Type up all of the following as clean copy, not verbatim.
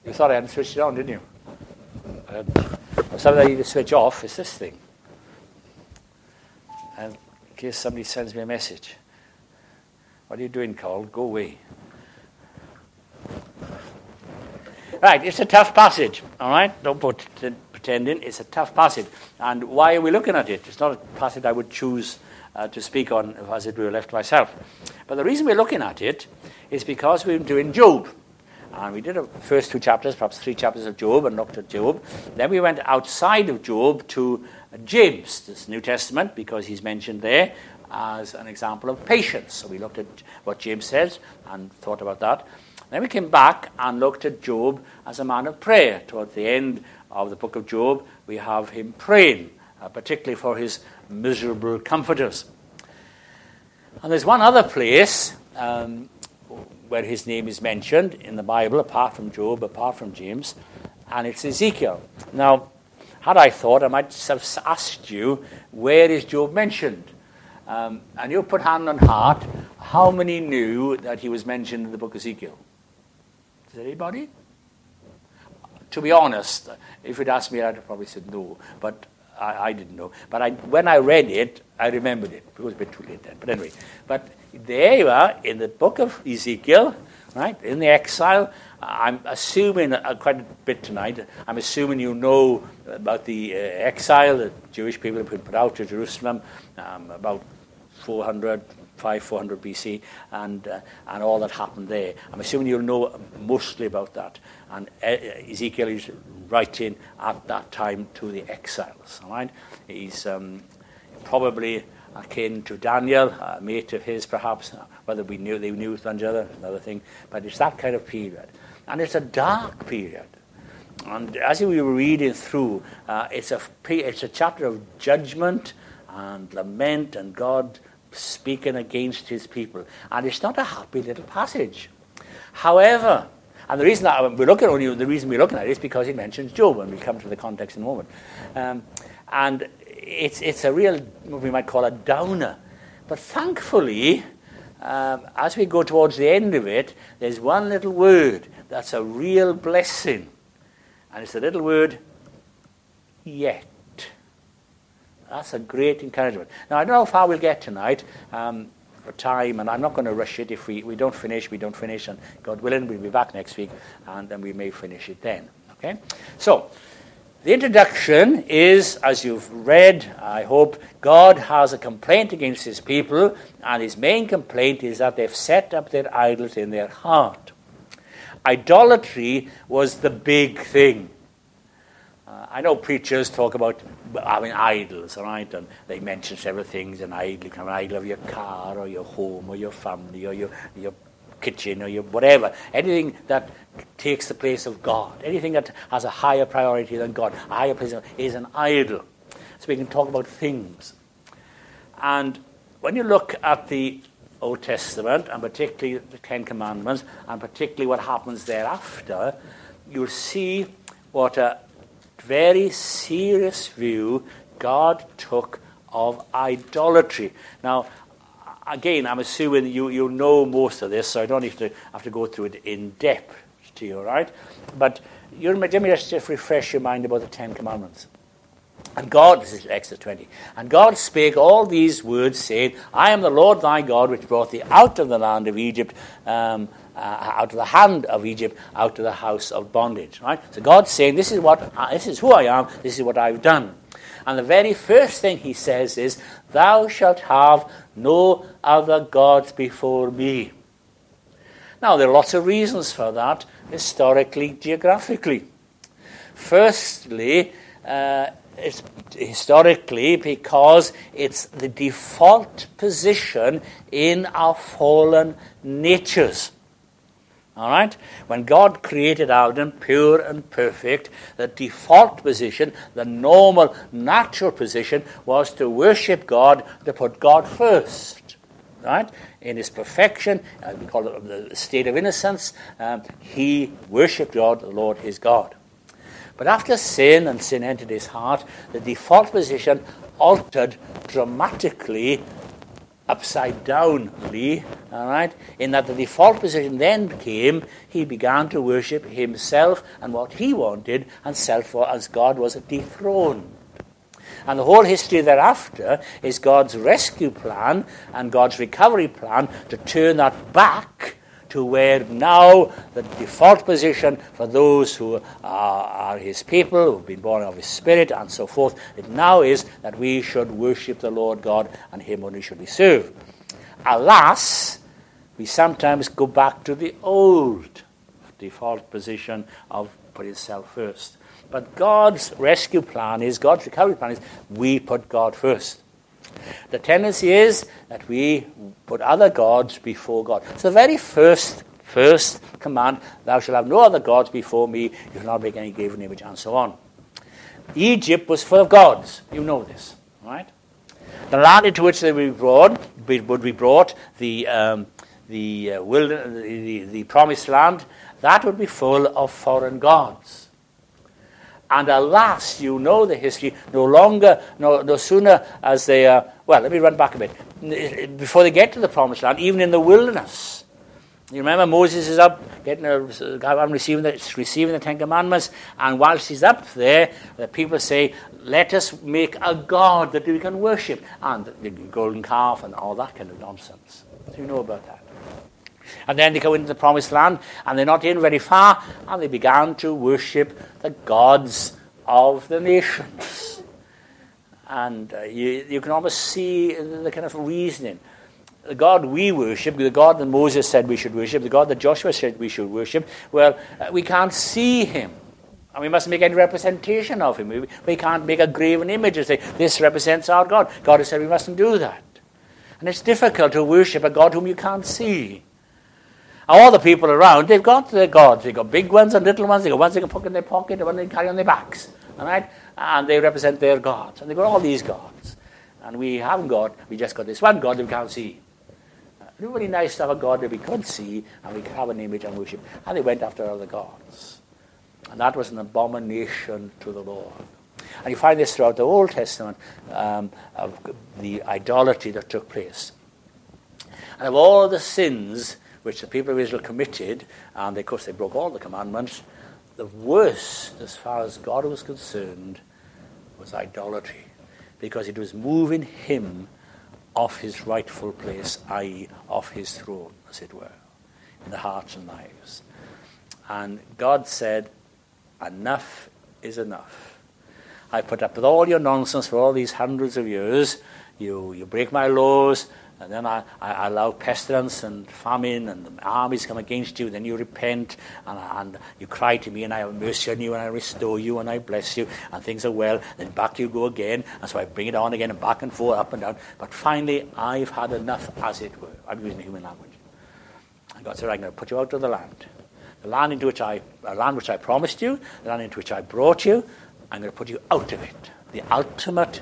You thought I hadn't switched it on, didn't you? Something I need to switch off is this thing. And in case somebody sends me a message. What are you doing, Carl? Go away. Right, it's a tough passage, all right? Don't put pretending. It's a tough passage. And why are we looking at it? It's not a passage I would choose to speak on if as it were left to myself. But the reason we're looking at it is because we're doing Job. And we did the first 2 chapters, perhaps 3 chapters of Job, and looked at Job. Then we went outside of Job to James, this New Testament, because he's mentioned there as an example of patience. So we looked at what James says and thought about that. Then we came back and looked at Job as a man of prayer. Towards the end of the book of Job, we have him praying, particularly for his miserable comforters. And there's one other place where his name is mentioned in the Bible, apart from Job, apart from James, and it's Ezekiel. Now, had I thought, I might have asked you, where is Job mentioned? And you put hand on heart, how many knew that he was mentioned in the book of Ezekiel? Is there anybody? To be honest, if you'd asked me, I'd have probably said no, but I didn't know. But when I read it, I remembered it. It was a bit too late then. But anyway, but there you are in the book of Ezekiel, right, in the exile. I'm assuming, quite a bit tonight, I'm assuming you know about the exile, the Jewish people have been put out to Jerusalem about 400 BC, and all that happened there. I'm assuming you'll know mostly about that. And Ezekiel is writing at that time to the exiles. All right, he's probably akin to Daniel, a mate of his, perhaps. Whether they knew each other, another thing. But it's that kind of period, and it's a dark period. And as we were reading through, it's a chapter of judgment and lament, and God speaking against his people. And it's not a happy little passage. However, and the reason we're looking at it is because he mentions Job, and we'll come to the context in a moment. And it's a real, what we might call a downer. But thankfully, as we go towards the end of it, there's one little word that's a real blessing. And it's the little word, yet. That's a great encouragement. Now, I don't know how far we'll get tonight for time, and I'm not going to rush it. If we don't finish, we don't finish, and God willing, we'll be back next week, and then we may finish it then. Okay? So, the introduction is, as you've read, I hope, God has a complaint against his people, and his main complaint is that they've set up their idols in their heart. Idolatry was the big thing. I know preachers talk about having idols, all right, and they mention several things. An idol, you can have an idol of your car or your home or your family or your kitchen or your whatever. Anything that takes the place of God, anything that has a higher priority than God, a higher place is an idol. So we can talk about things. And when you look at the Old Testament, and particularly the Ten Commandments, and particularly what happens thereafter, you'll see what a very serious view God took of idolatry. Now, again, I'm assuming you know most of this, so I don't have to go through it in depth to you, all right? But let me just refresh your mind about the Ten Commandments. And God, this is Exodus 20, and God spake all these words, saying, I am the Lord thy God, which brought thee out of the land of Egypt, out of the hand of Egypt, out of the house of bondage. Right? So God's saying, this is who I am, this is what I've done. And the very first thing he says is, thou shalt have no other gods before me. Now, there are lots of reasons for that, historically, geographically. Firstly, it's historically because it's the default position in our fallen natures. All right? When God created Adam pure and perfect, the default position, the normal, natural position, was to worship God, to put God first. Right? In his perfection, we call it the state of innocence, he worshipped God, the Lord his God. But after sin entered his heart, the default position altered dramatically, upside downly, All right? In that the default position then came, he began to worship himself and what he wanted, and self as God was dethroned. And the whole history thereafter is God's rescue plan and God's recovery plan to turn that back to where now the default position for those who are his people, who have been born of his Spirit and so forth, it now is that we should worship the Lord God and him only should we serve. Alas, we sometimes go back to the old default position of putting self first. But God's rescue plan is, God's recovery plan is, we put God first. The tendency is that we put other gods before God. So the very first command, thou shalt have no other gods before me, you shall not make any graven image, and so on. Egypt was full of gods. You know this, right? The land into which they would be brought, the promised land, that would be full of foreign gods. And alas, you know the history, no sooner as they let me run back a bit. Before they get to the promised land, even in the wilderness, you remember Moses is up receiving the Ten Commandments, and whilst he's up there, the people say, let us make a god that we can worship, and the golden calf and all that kind of nonsense. So you know about that. And then they go into the promised land, and they're not in very far, and they began to worship the gods of the nations. And you can almost see the kind of reasoning. The God we worship, the God that Moses said we should worship, the God that Joshua said we should worship, well, we can't see him. And we mustn't make any representation of him. We can't make a graven image and say, this represents our God. God has said we mustn't do that. And it's difficult to worship a God whom you can't see. All the people around, they've got their gods. They've got big ones and little ones. They've got ones they can put in their pocket and ones they can carry on their backs. All right? And they represent their gods. And they've got all these gods. And we just got this one God that we can't see. It would be really nice to have a God that we could see and we could have an image and worship. And they went after other gods. And that was an abomination to the Lord. And you find this throughout the Old Testament of the idolatry that took place. And of all the sins which the people of Israel committed, and of course they broke all the commandments, the worst, as far as God was concerned, was idolatry, because it was moving him off his rightful place, i.e. off his throne, as it were, in the hearts and lives. And God said, enough is enough. I put up with all your nonsense for all these hundreds of years. You break my laws, and then I allow pestilence and famine and the armies come against you. Then you repent and you cry to me, and I have mercy on you, and I restore you, and I bless you, and things are well. Then back you go again, and so I bring it on again, and back and forth, up and down. But finally, I've had enough, as it were. I'm using human language. And God said, I'm going to put you out of the land. The land which I promised you, the land into which I brought you, I'm going to put you out of it. The ultimate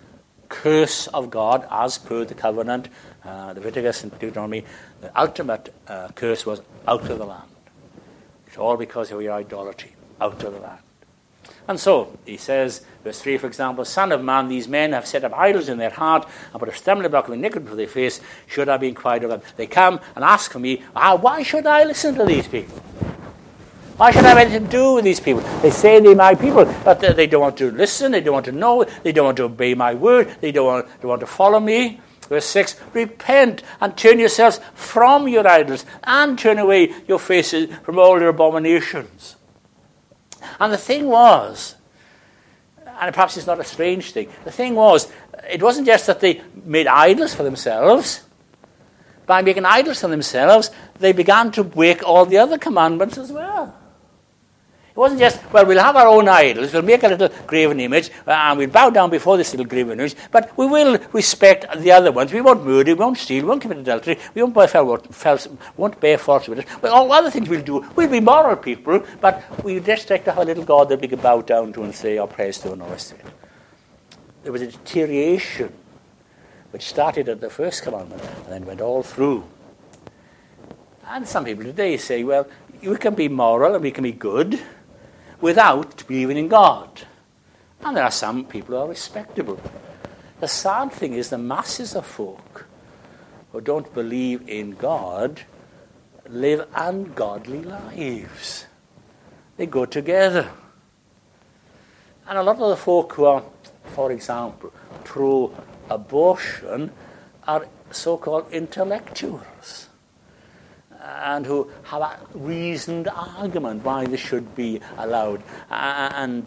curse of God, as per the covenant, Leviticus and Deuteronomy, the ultimate curse was out of the land. It's all because of your idolatry, out of the land. And so, he says, verse 3, for example, Son of man, these men have set up idols in their heart and put a stumbling block of iniquity for their face. Should I be inquired of them? They come and ask for me, why should I listen to these people? Why should I have anything to do with these people? They say they're my people, but they don't want to listen, they don't want to know, they don't want to obey my word, they don't want to follow me. Verse 6, repent and turn yourselves from your idols and turn away your faces from all your abominations. And the thing was, and perhaps it's not a strange thing, the thing was, it wasn't just that they made idols for themselves. By making idols for themselves, they began to break all the other commandments as well. It wasn't just, we'll have our own idols, we'll make a little graven image, and we'll bow down before this little graven image, but we will respect the other ones. We won't murder, we won't steal, we won't commit adultery, we won't bear false witness. Well, all other things we'll do. We'll be moral people, but we just like to have a little God that we can bow down to and say our prayers to and all the rest of it. There was a deterioration which started at the first commandment and then went all through. And some people today say, well, we can be moral and we can be good without believing in God. And there are some people who are respectable. The sad thing is the masses of folk who don't believe in God live ungodly lives. They go together. And a lot of the folk who are, for example, pro-abortion are so-called intellectuals and who have a reasoned argument why this should be allowed. And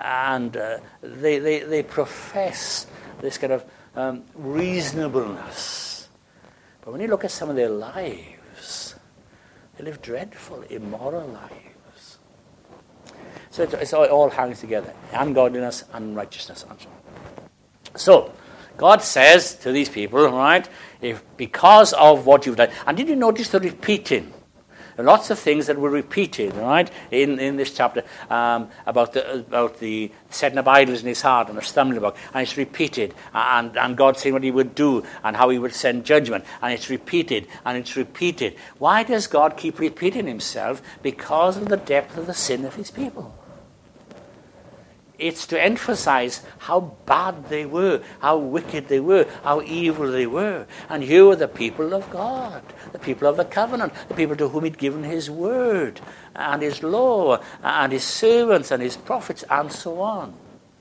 they profess this kind of reasonableness. But when you look at some of their lives, they live dreadful, immoral lives. So it all hangs together. Ungodliness, unrighteousness, and so on. So, God says to these people, right, if because of what you've done, and did you notice the repeating? There are lots of things that were repeated, right, in this chapter about the setting up idols in his heart and the stumbling block, and it's repeated, and God saying what he would do and how he would send judgment, and it's repeated and it's repeated. Why does God keep repeating himself? Because of the depth of the sin of his people. It's to emphasize how bad they were, how wicked they were, how evil they were. And here were the people of God, the people of the covenant, the people to whom he'd given his word and his law and his servants and his prophets and so on.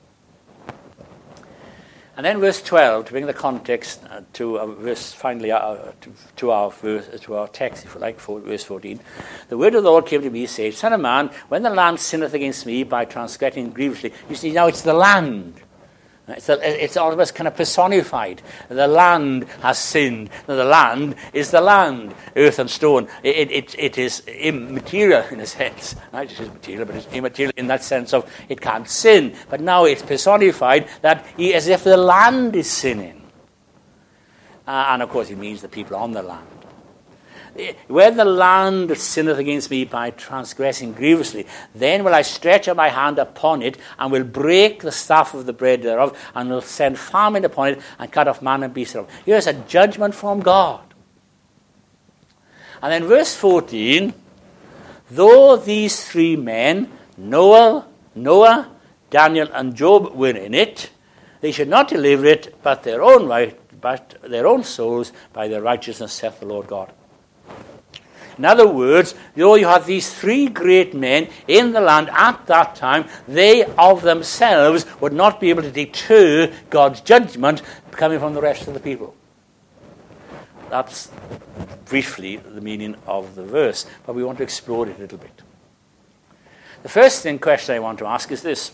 And then verse 12, to bring the context to our text, if you like, verse 14. The word of the Lord came to me, saying, Son of man, when the land sinneth against me by transgressing grievously. You see, now it's the land. It's almost kind of personified. The land has sinned. The land is the land, earth and stone. It is immaterial in a sense. Right? It is material, but it's immaterial in that sense of it can't sin. But now it's personified that as if the land is sinning. And of course it means the people on the land. Where the land sinneth against me by transgressing grievously, then will I stretch out my hand upon it, and will break the staff of the bread thereof, and will send famine upon it, and cut off man and beast thereof. Here's a judgment from God. And then verse 14, though these three men, Noah, Daniel, and Job were in it, they should not deliver it, but their own souls by their righteousness, saith the Lord God. In other words, though you have these three great men in the land at that time, they of themselves would not be able to deter God's judgment coming from the rest of the people. That's briefly the meaning of the verse, but we want to explore it a little bit. The first question I want to ask is this.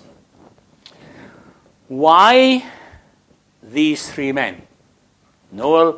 Why these three men? Noah,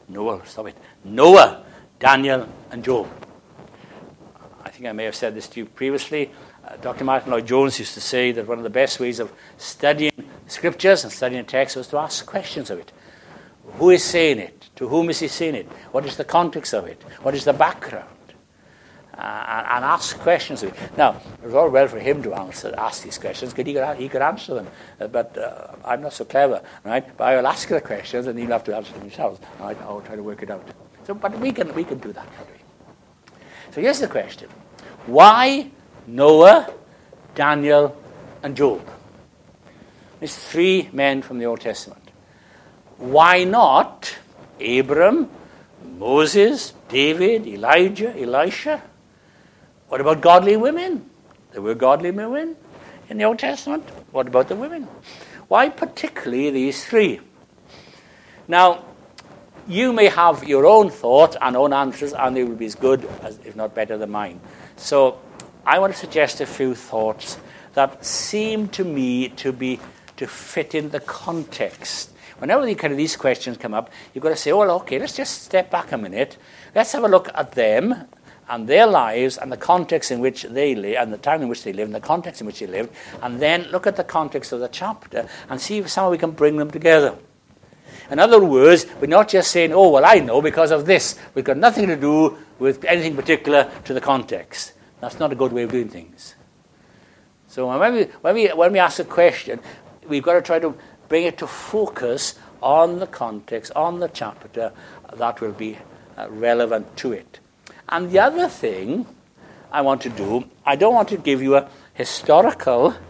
Daniel, and Job. I think I may have said this to you previously. Dr. Martin Lloyd-Jones used to say that one of the best ways of studying scriptures and studying text was to ask questions of it. Who is saying it? To whom is he saying it? What is the context of it? What is the background? And ask questions of it. Now, it was all well for him to ask these questions because he could answer them. But I'm not so clever, right? But I will ask the questions and he'll have to answer them himself. Right? I'll try to work it out. So, but we can do that, can't we? So here's the question. Why Noah, Daniel, and Job? There's three men from the Old Testament. Why not Abram, Moses, David, Elijah, Elisha? What about godly women? There were godly women in the Old Testament. What about the women? Why particularly these three? Now, you may have your own thoughts and own answers, and they will be as good, as, if not better, than mine. So I want to suggest a few thoughts that seem to me to fit in the context. Whenever these questions come up, you've got to say, oh, okay, let's just step back a minute. Let's have a look at them and their lives and the context in which they live, and the time in which they lived, and the context in which they lived, and then look at the context of the chapter and see if somehow we can bring them together. In other words, we're not just saying, oh, well, I know because of this. We've got nothing to do with anything particular to the context. That's not a good way of doing things. So when we ask a question, we've got to try to bring it to focus on the context, on the chapter that will be relevant to it. And the other thing I want to do, I don't want to give you a historical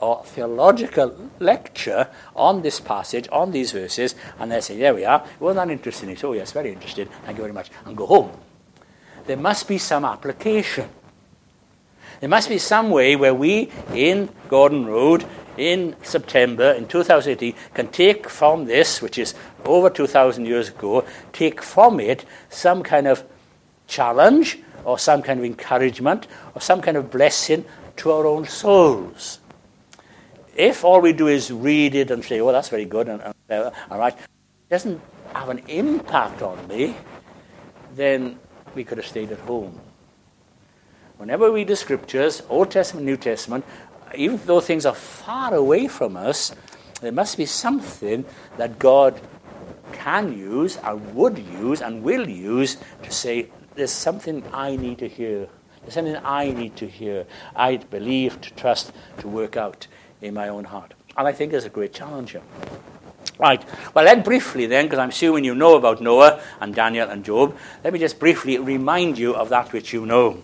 or theological lecture on this passage, on these verses, and they say, there we are. Wasn't that interesting? He said, oh yes, very interested. Thank you very much. And go home. There must be some application. There must be some way where we, in Gordon Road, in September, in 2018, can take from this, which is over 2,000 years ago, take from it some kind of challenge, or some kind of encouragement, or some kind of blessing to our own souls. If all we do is read it and say, oh, that's very good, and all right, it doesn't have an impact on me, then we could have stayed at home. Whenever we read the Scriptures, Old Testament, New Testament, even though things are far away from us, there must be something that God can use, and would use, and will use to say, there's something I need to hear. There's something I need to hear. I believe, to trust, to work out in my own heart. And I think there's a great challenge here. Right. Well, then briefly then, because I'm assuming you know about Noah and Daniel and Job, let me just briefly remind you of that which you know.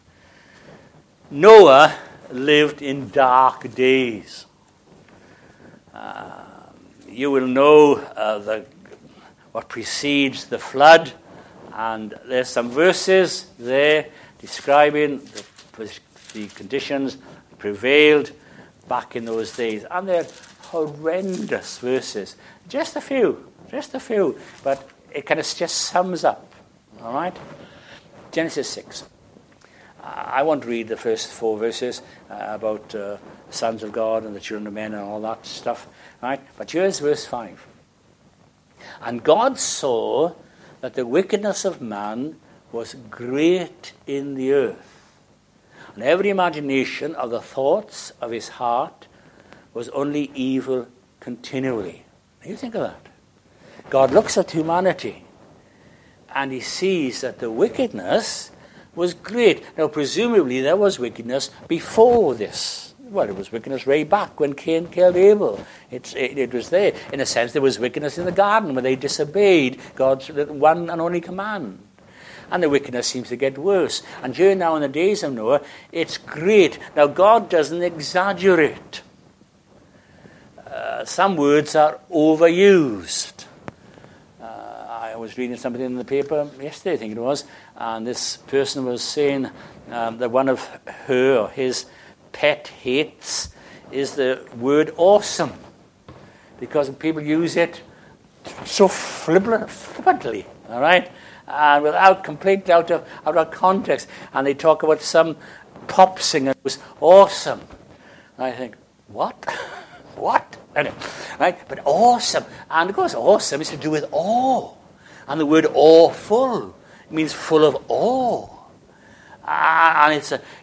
Noah lived in dark days. You will know what precedes the flood, and there's some verses there describing the conditions that prevailed back in those days. And they're horrendous verses. Just a few, but it kind of just sums up. All right? Genesis 6. I won't read the first 4 verses about the sons of God and the children of men and all that stuff. Right? But here's verse 5. And God saw that the wickedness of man was great in the earth, and every imagination of the thoughts of his heart was only evil continually. Now you think of that. God looks at humanity, and he sees that the wickedness was great. Now, presumably, there was wickedness before this. Well, it was wickedness way back when Cain killed Abel. It was there. In a sense, there was wickedness in the garden when they disobeyed God's one and only command. And the wickedness seems to get worse. And here now in the days of Noah, it's great. Now, God doesn't exaggerate. Some words are overused. I was reading something in the paper yesterday, I think it was, and this person was saying that one of her or his pet hates is the word awesome, because people use it so flippantly, all right, and without completely out of context. And they talk about some pop singer who was awesome. And I think, what? What? Anyway, right? But awesome, and of course, awesome is to do with awe. And the word awful means full of awe. And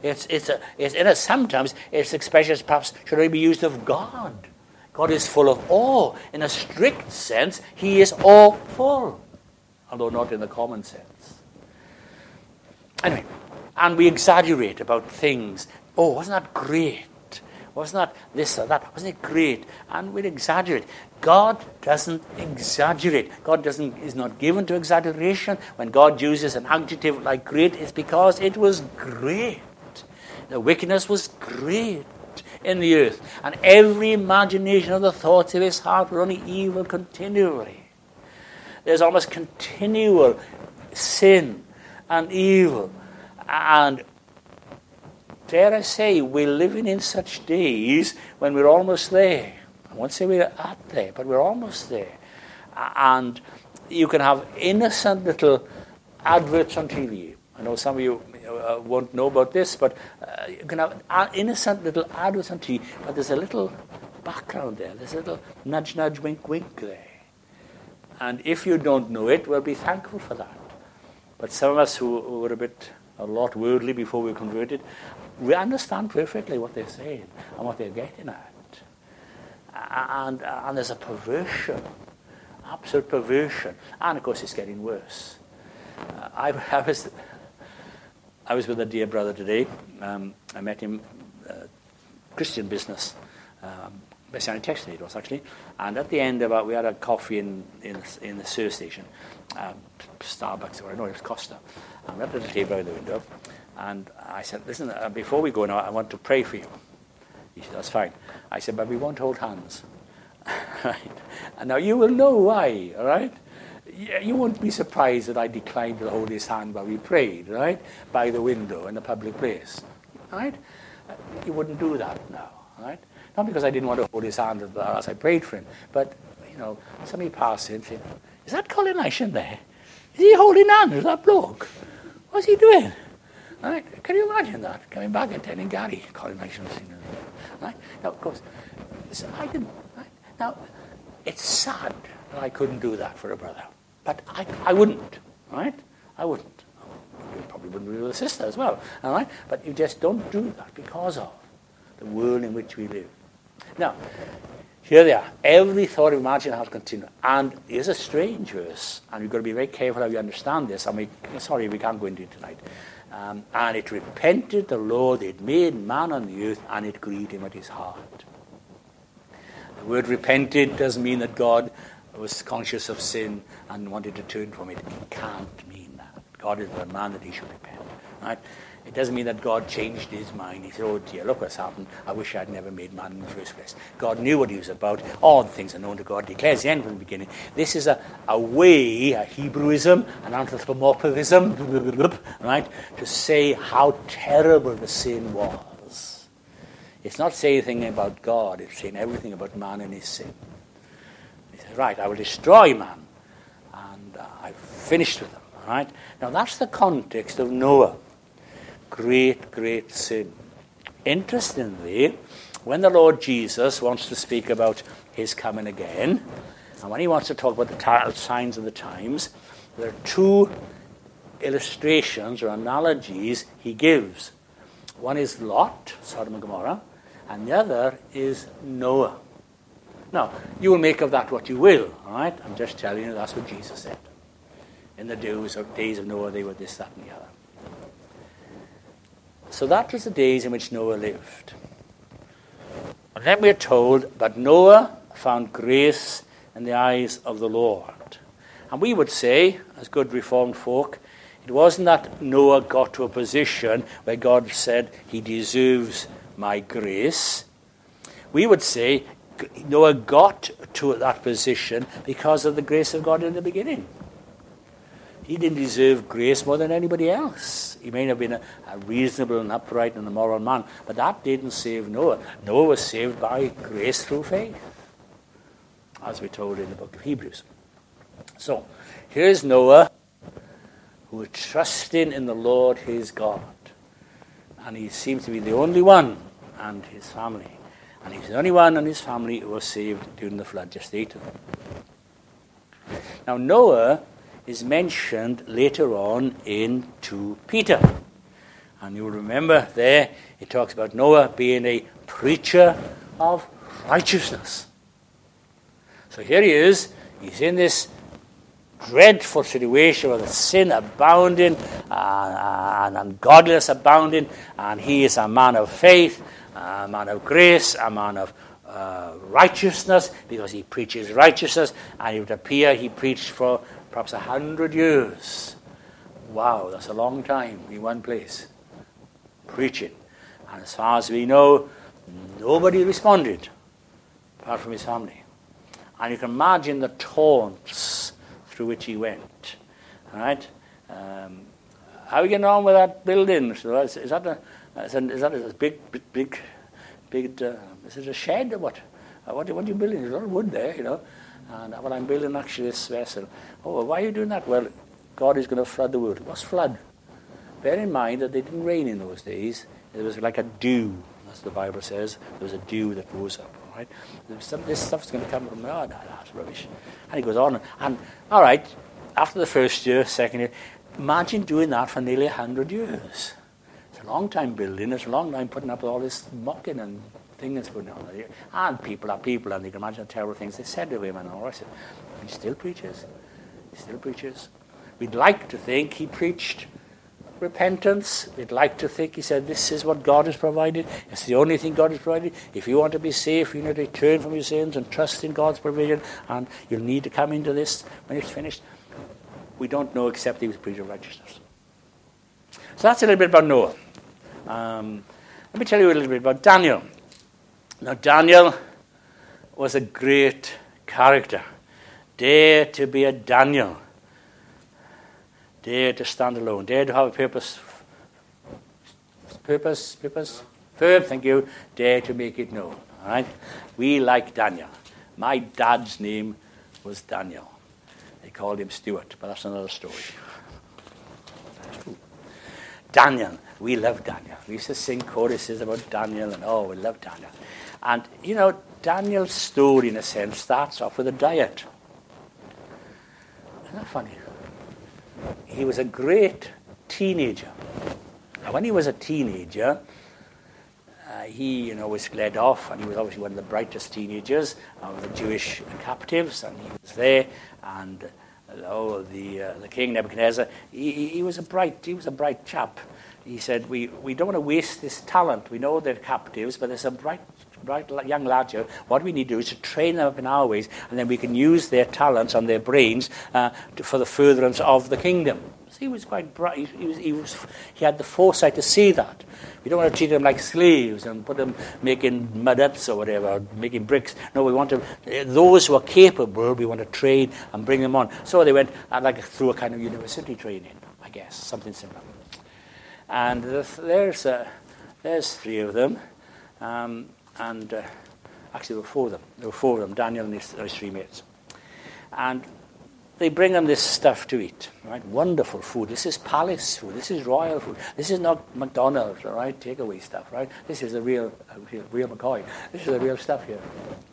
sometimes its expression perhaps should only be used of God. God is full of awe. In a strict sense, he is awful, although not in the common sense. Anyway, and we exaggerate about things. Oh, wasn't that great? Wasn't that this or that? Wasn't it great? And we exaggerate. God doesn't exaggerate. God is not given to exaggeration. When God uses an adjective like great, it's because it was great. The wickedness was great in the earth. And every imagination of the thoughts of his heart were only evil continually. There's almost continual sin and evil. And dare I say, we're living in such days when we're almost there. I won't say we're at there, but we're almost there. And you can have innocent little adverts on TV. I know some of you won't know about this, but you can have innocent little adverts on TV, but there's a little background there. There's a little nudge, nudge, wink, wink there. And if you don't know it, well, be thankful for that. But some of us who were a lot worldly before we were converted, we understand perfectly what they're saying and what they're getting at. And there's a perversion, absolute perversion. And, of course, it's getting worse. I was with a dear brother today. I met him, Christian business. Messianic Text it was, actually. And at the end, we had a coffee in the service station, Starbucks, or I know it was Costa. And we had a little table by the window. And I said, listen, before we go now, I want to pray for you. He said, that's fine. I said, but we won't hold hands. Right? And now you will know why, all right? You won't be surprised that I declined to hold his hand while we prayed, right? By the window in a public place, right? You wouldn't do that now, right? Not because I didn't want to hold his hand as I prayed for him, but, somebody passed in saying, is that Colin Isham there? Is he holding hands with that bloke? What's he doing? Right? Can you imagine that? Coming back and telling Gary, Colin Isham, right? Now, of course, so I didn't. Right? Now, it's sad that I couldn't do that for a brother. But I wouldn't, right? I wouldn't. You probably wouldn't do with a sister as well, all right? But you just don't do that because of the world in which we live. Now, here they are. Every thought of imagination has continued. And it's a strange verse, and we've got to be very careful how we understand this. We can't go into it tonight. And it repented the Lord, it made man on the earth, and it grieved him at his heart. The word repented doesn't mean that God was conscious of sin and wanted to turn from it. It can't mean that. God is the man that he should repent. Right? It doesn't mean that God changed his mind. He said, oh dear, look what's happened. I wish I'd never made man in the first place. God knew what he was about. All the things are known to God. Declares the end from the beginning. This is a way, a Hebrewism, an anthropomorphism, right, to say how terrible the sin was. It's not saying anything about God. It's saying everything about man and his sin. Right, I will destroy man, and I've finished with them. Right? Now that's the context of Noah. Great, great sin. Interestingly, when the Lord Jesus wants to speak about his coming again, and when he wants to talk about the signs of the times, there are two illustrations or analogies he gives. One is Lot, Sodom and Gomorrah, and the other is Noah. Now, you will make of that what you will, all right? I'm just telling you that's what Jesus said. In the days of Noah, they were this, that, and the other. So that was the days in which Noah lived. And then we're told, but Noah found grace in the eyes of the Lord. And we would say, as good Reformed folk, it wasn't that Noah got to a position where God said, he deserves my grace. We would say, Noah got to that position because of the grace of God in the beginning. He didn't deserve grace more than anybody else. He may have been a reasonable and upright and a moral man, but that didn't save Noah. Noah was saved by grace through faith, as we're told in the book of Hebrews. So, here's Noah, who was trusting in the Lord his God. And he seems to be the only one, and his family. And he's the only one in his family who was saved during the flood, just 8 of them. Now, Noah is mentioned later on in 2 Peter. And you'll remember there, it talks about Noah being a preacher of righteousness. So here he is, he's in this dreadful situation where the sin abounding and ungodliness abounding, and he is a man of faith, a man of grace, a man of righteousness, because he preaches righteousness, and it would appear he preached for perhaps 100 years. Wow, that's a long time in one place, preaching. And as far as we know, nobody responded, apart from his family. And you can imagine the taunts through which he went. All right? How are we getting on with that building? So is that a big, is it a shed or what? What are you building? There's a lot of wood there, And well, I'm building actually this vessel. Oh, well, why are you doing that? Well, God is going to flood the world. What's flood? Bear in mind that they didn't rain in those days. It was like a dew, as the Bible says. There was a dew that rose up, all right? This stuff's going to come from, that's rubbish. And he goes on. And, all right, after the first year, second year, imagine doing that for nearly 100 years. It's a long time building. It's a long time putting up with all this mocking and thing that's going on there. And people are people, and you can imagine the terrible things they said to him and all that. But he still preaches. He still preaches. We'd like to think he preached repentance. We'd like to think he said, this is what God has provided. It's the only thing God has provided. If you want to be saved, you need to turn from your sins and trust in God's provision, and you'll need to come into this when it's finished. We don't know except he was a preacher of righteousness. So that's a little bit about Noah. Let me tell you a little bit about Daniel. Now, Daniel was a great character. Dare to be a Daniel. Dare to stand alone. Dare to have a purpose. Purpose? Verb, thank you. Dare to make it known. All right? We like Daniel. My dad's name was Daniel. They called him Stuart, but that's another story. Daniel. We love Daniel. We used to sing choruses about Daniel, and we love Daniel. And, Daniel's story, in a sense, starts off with a diet. Isn't that funny? He was a great teenager. Now, when he was a teenager, he, was led off, and he was obviously one of the brightest teenagers of the Jewish captives, and he was there, and the king Nebuchadnezzar, he was a bright chap. He said, we don't want to waste this talent. We know they're captives, but there's a bright young lad here. What we need to do is to train them up in our ways, and then we can use their talents and their brains for the furtherance of the kingdom. So he was quite bright. He had the foresight to see that. We don't want to treat them like slaves and put them making mud huts or whatever, or making bricks. No, we want those who are capable, we want to train and bring them on. So they went through a kind of university training, I guess, something similar. And there's 3 of them. Actually, there were 4 of them. There were 4 of them, Daniel and his 3 mates. And they bring them this stuff to eat, right? Wonderful food. This is palace food. This is royal food. This is not McDonald's, all right? Takeaway stuff, right? This is the real McCoy. This is the real stuff here.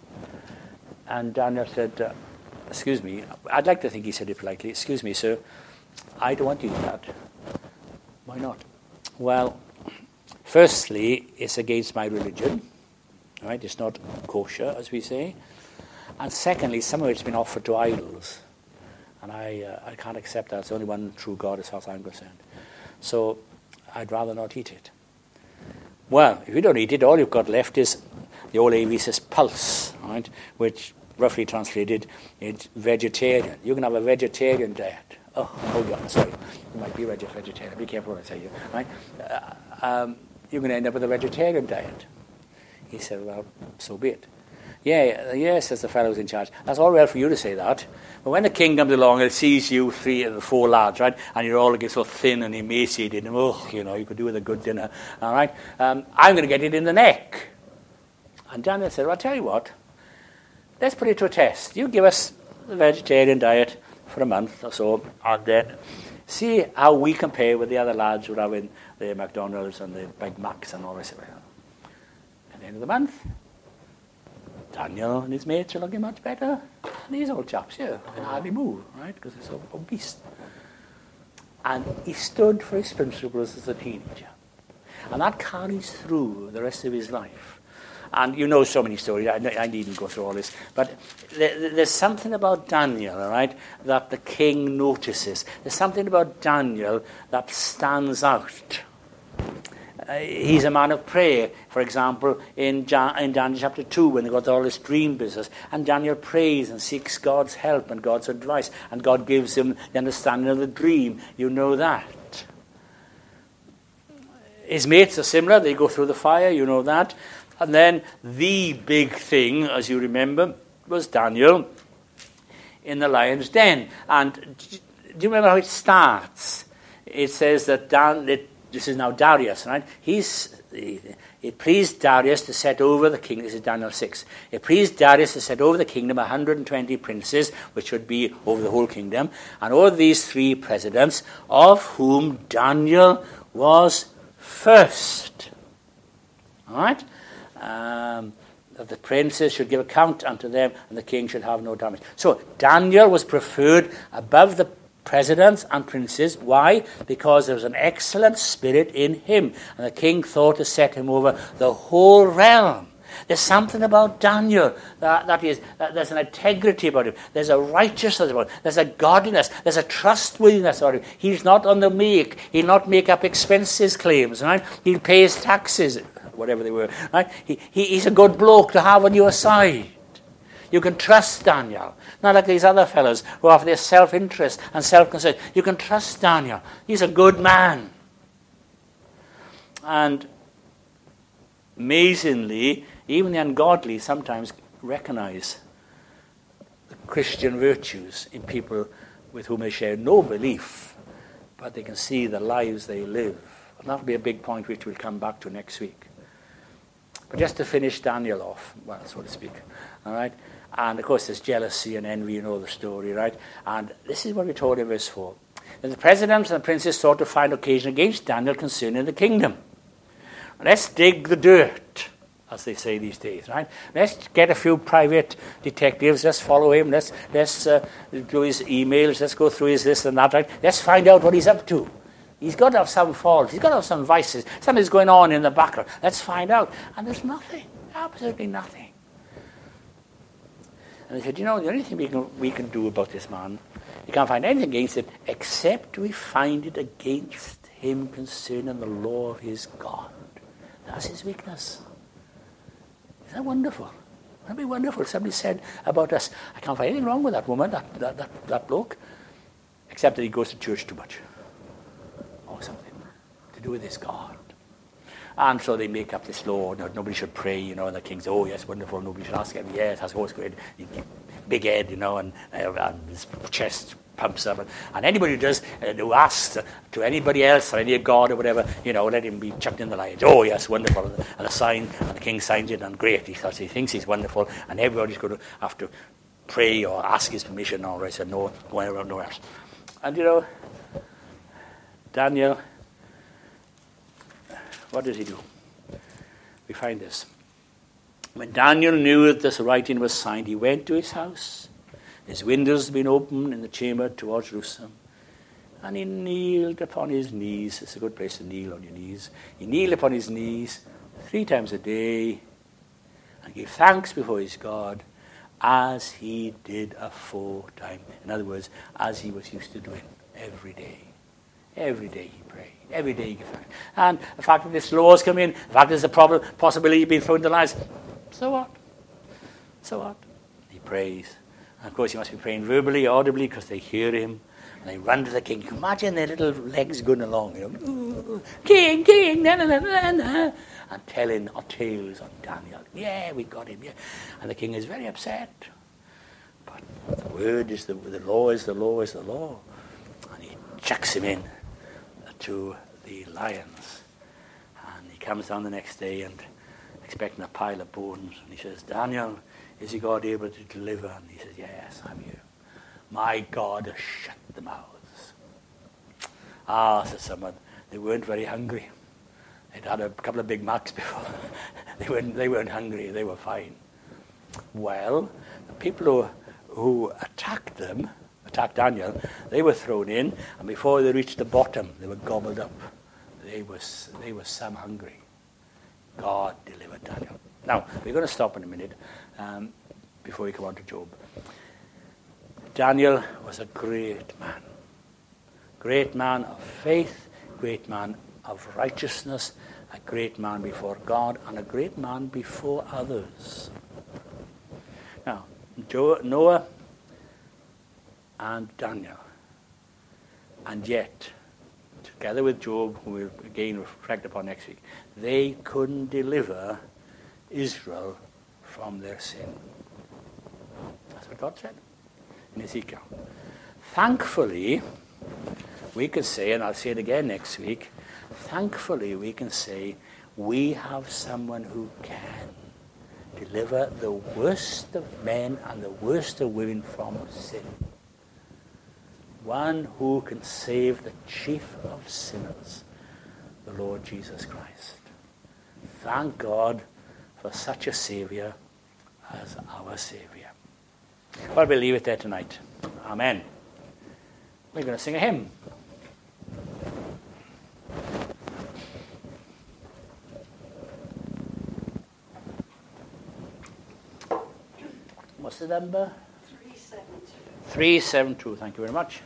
And Daniel said, excuse me, I'd like to think he said it politely, excuse me, sir, I don't want to eat that. Why not? Well, firstly, it's against my religion. Right? It's not kosher, as we say. And secondly, some of it's been offered to idols. And I can't accept that. It's only one true God as far as I'm concerned. So I'd rather not eat it. Well, if you don't eat it, all you've got left is the old AV says pulse, right? Which roughly translated, it's vegetarian. You can have a vegetarian diet. Oh, hold on, sorry. You might be a vegetarian. Be careful what I say here, right? You're going to end up with a vegetarian diet. He said, well, so be it. Yeah, says the fellow who's in charge. That's all well for you to say that. But when the king comes along and sees you 3 of the 4 lads, right, and you're all looking so thin and emaciated, and you could do with a good dinner, all right, I'm going to get it in the neck. And Daniel said, well, I'll tell you what, let's put it to a test. You give us the vegetarian diet for a month or so, and then see how we compare with the other lads who are having the McDonald's and the Big Macs and all this. At the end of the month, Daniel and his mates are looking much better than these old chaps here. They can hardly move, right, because they're so obese. And he stood for his principles as a teenager. And that carries through the rest of his life. And you know so many stories. I needn't go through all this. But there's something about Daniel, all right, that the king notices. There's something about Daniel that stands out. He's a man of prayer. For example, in Daniel chapter 2, when they got all this dream business, and Daniel prays and seeks God's help and God's advice, and God gives him the understanding of the dream. You know that. His mates are similar. They go through the fire. You know that. And then the big thing, as you remember, was Daniel in the lion's den. And do you remember how it starts? It says that this is now Darius, right? It pleased Darius to set over the kingdom. This is Daniel 6. It pleased Darius to set over the kingdom 120 princes, which would be over the whole kingdom, and over these 3 presidents, of whom Daniel was first. All right? That the princes should give account unto them, and the king should have no damage. So Daniel was preferred above the presidents and princes. Why? Because there was an excellent spirit in him, and the king thought to set him over the whole realm. There's something about Daniel there's an integrity about him. There's a righteousness about him. There's a godliness. There's a trustworthiness about him. He's not on the make. He'll not make up expenses claims, right? He'll pay his taxes, whatever they were, right? He's a good bloke to have on your side. You can trust Daniel. Not like these other fellows who have their self-interest and self-concern. You can trust Daniel. He's a good man. And amazingly, Even the ungodly sometimes recognize the Christian virtues in people with whom they share no belief, but they can see the lives they live. And that'll be a big point which we'll come back to next week. But just to finish Daniel off, well, so to speak, all right? And, of course, there's jealousy and envy, you know the story, right? And this is what we're told in verse 4. And the presidents and the princes sought to find occasion against Daniel concerning the kingdom. Let's dig the dirt, as they say these days, right? Let's get a few private detectives. Let's follow him. Let's do his emails. Let's go through his this and that, right? Let's find out what he's up to. He's got to have some faults. He's got to have some vices. Something's going on in the background. Let's find out. And there's nothing. Absolutely nothing. And they said, the only thing we can do about this man, we can't find anything against it except we find it against him concerning the law of his God. That's his weakness. Isn't that wonderful? That'd be wonderful. Somebody said about us, I can't find anything wrong with that woman, that bloke, except that he goes to church too much. Or something to do with his God. And so they make up this law, nobody should pray, and the king says, oh, yes, wonderful, nobody should ask him. Yes, that's always great. Big head, and his chest pumps up. And anybody who does, who asks to anybody else or any god or whatever, let him be chucked in the lions. Oh, yes, wonderful. And the sign, and the king signs it, and great. He thinks he's wonderful, and everybody's going to have to pray or ask his permission, or I said, no, go around nowhere else. And Daniel, what does he do? We find this. When Daniel knew that this writing was signed, he went to his house. His windows had been opened in the chamber towards Jerusalem. And he kneeled upon his knees. It's a good place to kneel on your knees. He kneeled upon his knees 3 times a day and gave thanks before his God as he did aforetime. In other words, as he was used to doing every day. Every day he prayed. Every day he gave thanks. And the fact that this law has come in, the fact there's a possibility of being thrown into the lions, so what? So what? He prays. And of course he must be praying verbally, audibly, because they hear him. And they run to the king. You can imagine their little legs going along, Ooh, king, na, na, na, na, na, and telling tales on Daniel. Yeah, we got him, yeah. And the king is very upset. But the word is the law is the law is the law. And he chucks him in to the lions. And he comes down the next day and expecting a pile of bones. And he says, Daniel, is your God able to deliver? And he says, yes, I'm here. My God has shut the mouths. Said someone, they weren't very hungry. They'd had a couple of Big Macs before. They weren't hungry. They were fine. Well, the people who attacked Daniel, they were thrown in, and before they reached the bottom, they were gobbled up. They were some hungry. God delivered Daniel. Now, we're going to stop in a minute before we come on to Job. Daniel was a great man of faith, great man of righteousness, a great man before God, and a great man before others. Now, Noah and Daniel, and yet, together with Job, who we'll again reflect upon next week, they couldn't deliver Israel from their sin. That's what God said in Ezekiel. Thankfully, we could say, and I'll say it again next week, thankfully we can say we have someone who can deliver the worst of men and the worst of women from sin. One who can save the chief of sinners, the Lord Jesus Christ. Thank God for such a Saviour as our Saviour. Well, we'll leave it there tonight. Amen. We're going to sing a hymn. What's the number? 372. 372. Thank you very much.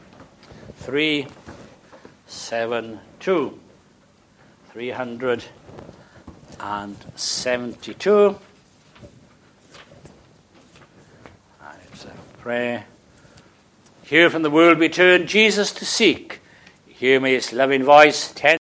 372. 372. And it's a prayer. Here from the world we turn Jesus to seek. Hear me his loving voice.